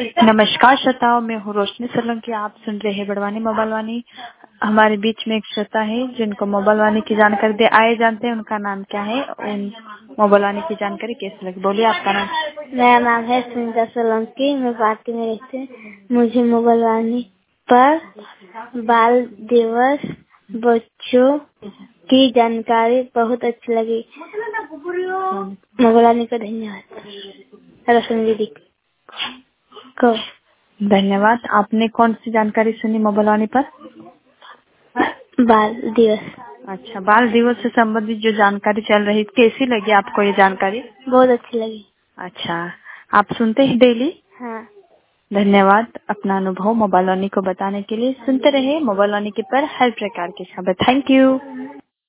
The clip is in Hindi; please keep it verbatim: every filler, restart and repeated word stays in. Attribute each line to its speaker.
Speaker 1: नमस्कार श्रोताओं, मैं हूँ रोशनी सोलंकी। आप सुन रहे हैं बड़वानी मोबाइल वाणी। हमारे बीच में एक श्रोता है जिनको मोबाइल वाणी की जानकारी दे आए जानते हैं उनका नाम क्या है, उन मोबाइल वाणी की जानकारी कैसे लगी। बोलिए आपका नाम।
Speaker 2: मेरा नाम है सुनीता सोलंकी, मैं पार्टी में रहती हूँ। मुझे मोबाइल वाणी पर बाल दिवस बच्चों की जानकारी बहुत अच्छी लगी। मोबाइल वाणी का धन्यवाद। रोशनी दीदी को
Speaker 1: धन्यवाद। आपने कौन सी जानकारी सुनी मोबाइल वाणी पर?
Speaker 2: बाल दिवस।
Speaker 1: अच्छा, बाल दिवस से संबंधित जो जानकारी चल रही, कैसी लगी आपको ये जानकारी?
Speaker 2: बहुत अच्छी लगी।
Speaker 1: अच्छा, आप सुनते हैं डेली?
Speaker 2: हाँ।
Speaker 1: धन्यवाद अपना अनुभव मोबाइल वाणी को बताने के लिए। सुनते रहे मोबाइल वाणी के पर हर प्रकार की खबर। Thank you.